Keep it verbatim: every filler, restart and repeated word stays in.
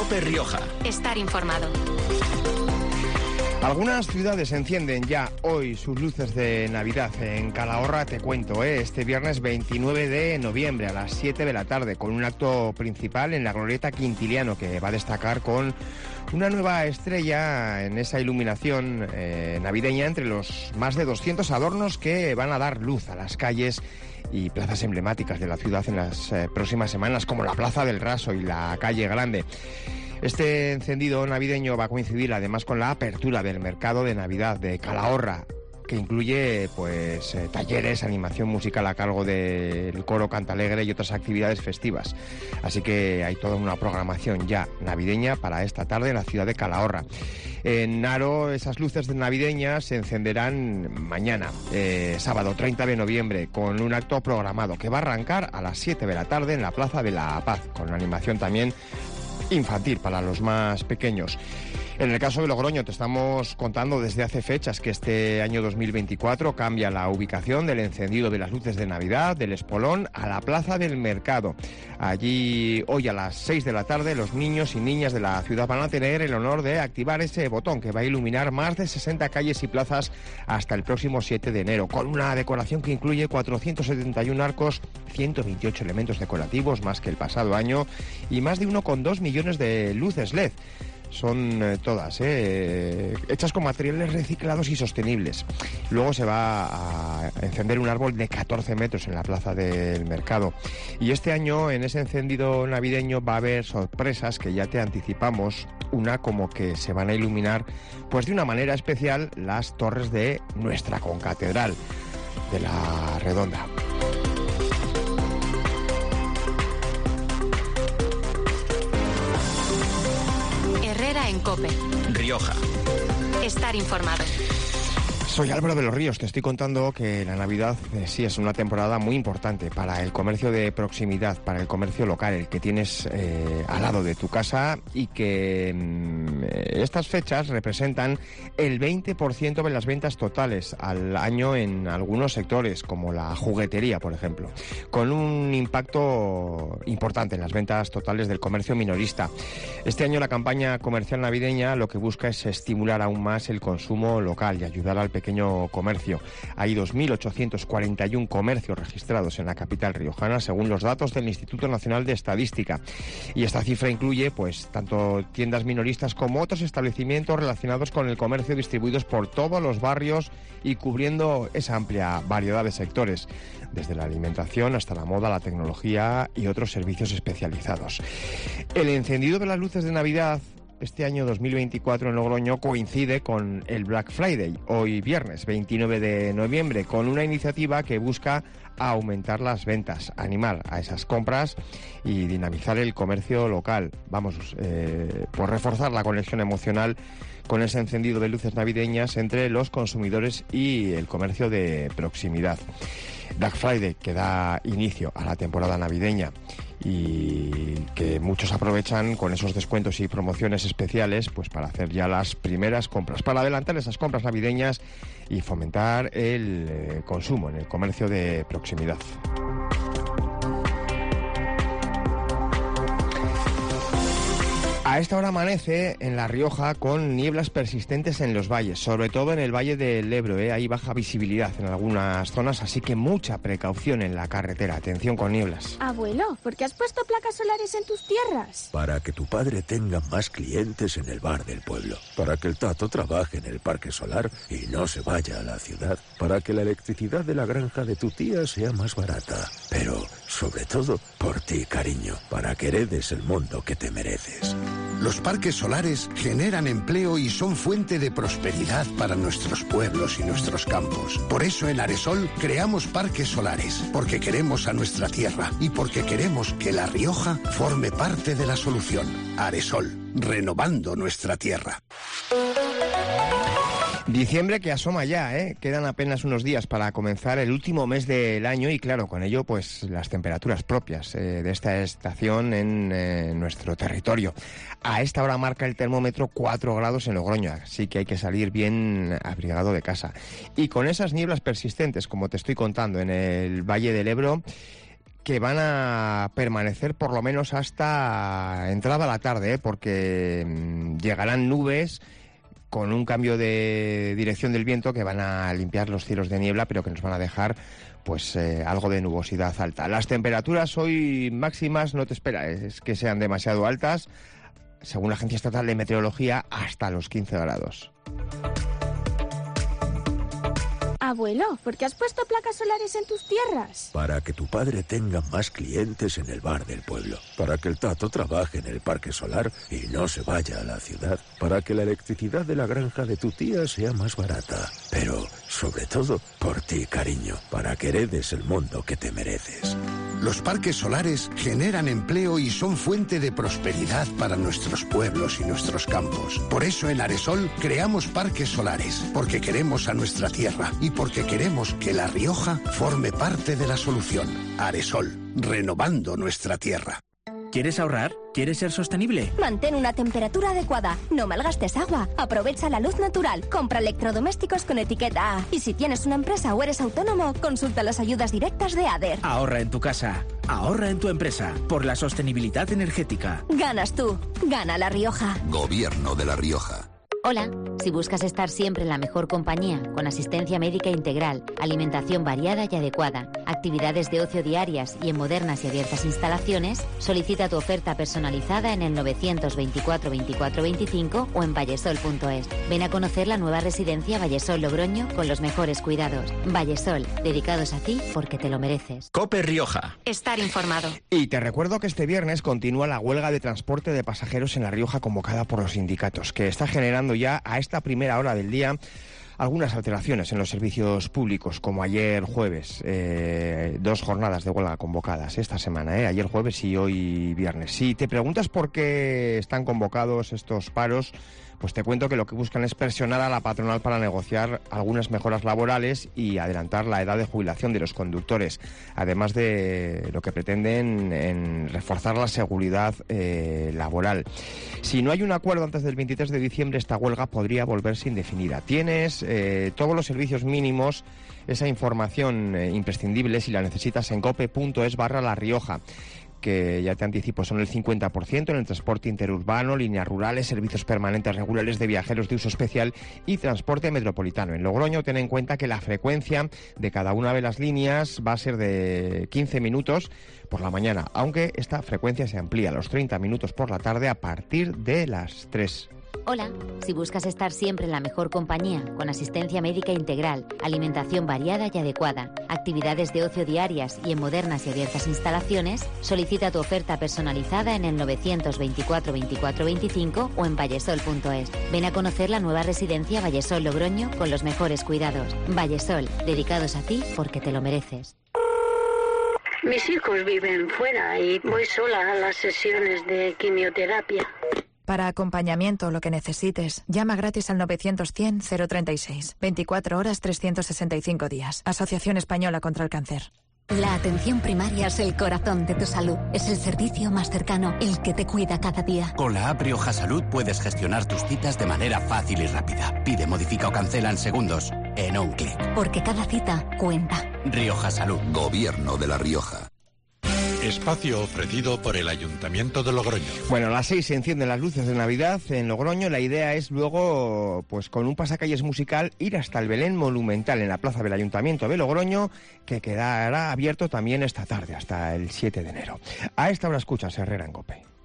COPE Rioja. Estar informado. Algunas ciudades encienden ya hoy sus luces de Navidad. En Calahorra, te cuento, ¿eh? este viernes veintinueve de noviembre a las siete de la tarde, con un acto principal en la Glorieta Quintiliano, que va a destacar con una nueva estrella en esa iluminación eh, navideña entre los más de doscientos adornos que van a dar luz a las calles y plazas emblemáticas de la ciudad en las eh, próximas semanas, como la Plaza del Raso y la Calle Grande. Este encendido navideño va a coincidir además con la apertura del mercado de Navidad de Calahorra, que incluye pues eh, talleres, animación musical a cargo del coro Cantalegre y otras actividades festivas. Así que hay toda una programación ya navideña para esta tarde en la ciudad de Calahorra. En Haro, esas luces navideñas se encenderán mañana, eh, sábado treinta de noviembre, con un acto programado que va a arrancar a las siete de la tarde en la Plaza de la Paz, con animación también infantil para los más pequeños. En el caso de Logroño te estamos contando desde hace fechas que este año dos mil veinticuatro cambia la ubicación del encendido de las luces de Navidad del Espolón a la Plaza del Mercado. Allí hoy a las seis de la tarde los niños y niñas de la ciudad van a tener el honor de activar ese botón que va a iluminar más de sesenta calles y plazas hasta el próximo siete de enero, con una decoración que incluye cuatrocientos setenta y uno arcos, ciento veintiocho elementos decorativos más que el pasado año y más de uno coma dos millones de luces L E D. Son eh, todas eh, hechas con materiales reciclados y sostenibles. Luego se va a encender un árbol de catorce metros en la Plaza del Mercado. Y este año en ese encendido navideño va a haber sorpresas que ya te anticipamos. Una como que se van a iluminar pues de una manera especial las torres de nuestra concatedral de la Redonda. En COPE Rioja. Estar informado. Soy Álvaro de los Ríos, te estoy contando que la Navidad eh, sí es una temporada muy importante para el comercio de proximidad, para el comercio local, el que tienes eh, al lado de tu casa y que eh, estas fechas representan el veinte por ciento de las ventas totales al año en algunos sectores, como la juguetería, por ejemplo, con un impacto importante en las ventas totales del comercio minorista. Este año la campaña comercial navideña lo que busca es estimular aún más el consumo local y ayudar al pequeño comercio. Hay dos mil ochocientos cuarenta y uno comercios registrados en la capital riojana, según los datos del Instituto Nacional de Estadística. Y esta cifra incluye, pues, tanto tiendas minoristas como otros establecimientos relacionados con el comercio distribuidos por todos los barrios y cubriendo esa amplia variedad de sectores, desde la alimentación hasta la moda, la tecnología y otros servicios especializados. El encendido de las luces de Navidad este año dos mil veinticuatro en Logroño coincide con el Black Friday, hoy viernes veintinueve de noviembre, con una iniciativa que busca aumentar las ventas, animar a esas compras y dinamizar el comercio local. Vamos, eh, por reforzar la conexión emocional con ese encendido de luces navideñas entre los consumidores y el comercio de proximidad. Black Friday, que da inicio a la temporada navideña y que muchos aprovechan con esos descuentos y promociones especiales pues para hacer ya las primeras compras, para adelantar esas compras navideñas y fomentar el eh, consumo en el comercio de proximidad. A esta hora amanece en La Rioja con nieblas persistentes en los valles, sobre todo en el Valle del Ebro, ¿eh? Hay baja visibilidad en algunas zonas, así que mucha precaución en la carretera. Atención con nieblas. Abuelo, ¿por qué has puesto placas solares en tus tierras? Para que tu padre tenga más clientes en el bar del pueblo. Para que el Tato trabaje en el parque solar y no se vaya a la ciudad. Para que la electricidad de la granja de tu tía sea más barata. Pero, sobre todo, por ti, cariño. Para que heredes el mundo que te mereces. Los parques solares generan empleo y son fuente de prosperidad para nuestros pueblos y nuestros campos. Por eso en Aresol creamos parques solares, porque queremos a nuestra tierra y porque queremos que La Rioja forme parte de la solución. Aresol, renovando nuestra tierra. Diciembre que asoma ya, ¿eh? Quedan apenas unos días para comenzar el último mes del año y claro, con ello pues las temperaturas propias eh, de esta estación en eh, nuestro territorio. A esta hora marca el termómetro cuatro grados en Logroño, así que hay que salir bien abrigado de casa. Y con esas nieblas persistentes, como te estoy contando, en el Valle del Ebro, que van a permanecer por lo menos hasta entrada a la tarde, ¿eh? porque mmm, llegarán nubes con un cambio de dirección del viento que van a limpiar los cielos de niebla, pero que nos van a dejar pues eh, algo de nubosidad alta. Las temperaturas hoy máximas no te esperes que sean demasiado altas, según la Agencia Estatal de Meteorología, hasta los quince grados. Abuelo, ¿por qué has puesto placas solares en tus tierras? Para que tu padre tenga más clientes en el bar del pueblo. Para que el tato trabaje en el parque solar y no se vaya a la ciudad. Para que la electricidad de la granja de tu tía sea más barata. Pero, sobre todo, por ti, cariño. Para que heredes el mundo que te mereces. Los parques solares generan empleo y son fuente de prosperidad para nuestros pueblos y nuestros campos. Por eso en Aresol creamos parques solares, porque queremos a nuestra tierra y porque queremos que La Rioja forme parte de la solución. Aresol, renovando nuestra tierra. ¿Quieres ahorrar? ¿Quieres ser sostenible? Mantén una temperatura adecuada. No malgastes agua. Aprovecha la luz natural. Compra electrodomésticos con etiqueta A. Y si tienes una empresa o eres autónomo, consulta las ayudas directas de A D E R. Ahorra en tu casa. Ahorra en tu empresa. Por la sostenibilidad energética. Ganas tú. Gana La Rioja. Gobierno de La Rioja. Hola, si buscas estar siempre en la mejor compañía, con asistencia médica integral, alimentación variada y adecuada, actividades de ocio diarias y en modernas y abiertas instalaciones, solicita tu oferta personalizada en el novecientos veinticuatro veinticuatro veinticinco o en vallesol punto es. Ven a conocer la nueva residencia Vallesol Logroño con los mejores cuidados. Vallesol, dedicados a ti porque te lo mereces. COPE Rioja. Estar informado. Y te recuerdo que este viernes continúa la huelga de transporte de pasajeros en La Rioja convocada por los sindicatos, que está generando ya a esta primera hora del día algunas alteraciones en los servicios públicos, como ayer jueves, eh, dos jornadas de huelga convocadas esta semana, eh, ayer jueves y hoy viernes. Si te preguntas por qué están convocados estos paros, pues te cuento que lo que buscan es presionar a la patronal para negociar algunas mejoras laborales y adelantar la edad de jubilación de los conductores, además de lo que pretenden en reforzar la seguridad eh, laboral. Si no hay un acuerdo antes del veintitrés de diciembre, esta huelga podría volverse indefinida. Tienes eh, todos los servicios mínimos, esa información eh, imprescindible si la necesitas en cope punto es barra La Rioja, que ya te anticipo son el cincuenta por ciento en el transporte interurbano, líneas rurales, servicios permanentes regulares de viajeros de uso especial y transporte metropolitano. En Logroño, ten en cuenta que la frecuencia de cada una de las líneas va a ser de quince minutos por la mañana, aunque esta frecuencia se amplía a los treinta minutos por la tarde a partir de las tres. Hola, si buscas estar siempre en la mejor compañía, con asistencia médica integral, alimentación variada y adecuada, actividades de ocio diarias y en modernas y abiertas instalaciones, solicita tu oferta personalizada en el novecientos veinticuatro veinticuatro veinticinco o en vallesol punto es. Ven a conocer la nueva residencia Vallesol Logroño con los mejores cuidados. Vallesol, dedicados a ti porque te lo mereces. Mis hijos viven fuera y voy sola a las sesiones de quimioterapia. Para acompañamiento, lo que necesites, llama gratis al novecientos cien cero treinta y seis. veinticuatro horas, trescientos sesenta y cinco días. Asociación Española contra el Cáncer. La atención primaria es el corazón de tu salud. Es el servicio más cercano, el que te cuida cada día. Con la app Rioja Salud puedes gestionar tus citas de manera fácil y rápida. Pide, modifica o cancela en segundos, en un clic. Porque cada cita cuenta. Rioja Salud. Gobierno de La Rioja. Espacio ofrecido por el Ayuntamiento de Logroño. Bueno, a las seis se encienden las luces de Navidad en Logroño. La idea es luego, pues con un pasacalles musical, ir hasta el Belén Monumental en la plaza del Ayuntamiento de Logroño, que quedará abierto también esta tarde, hasta el siete de enero. A esta hora escuchas Herrera en COPE.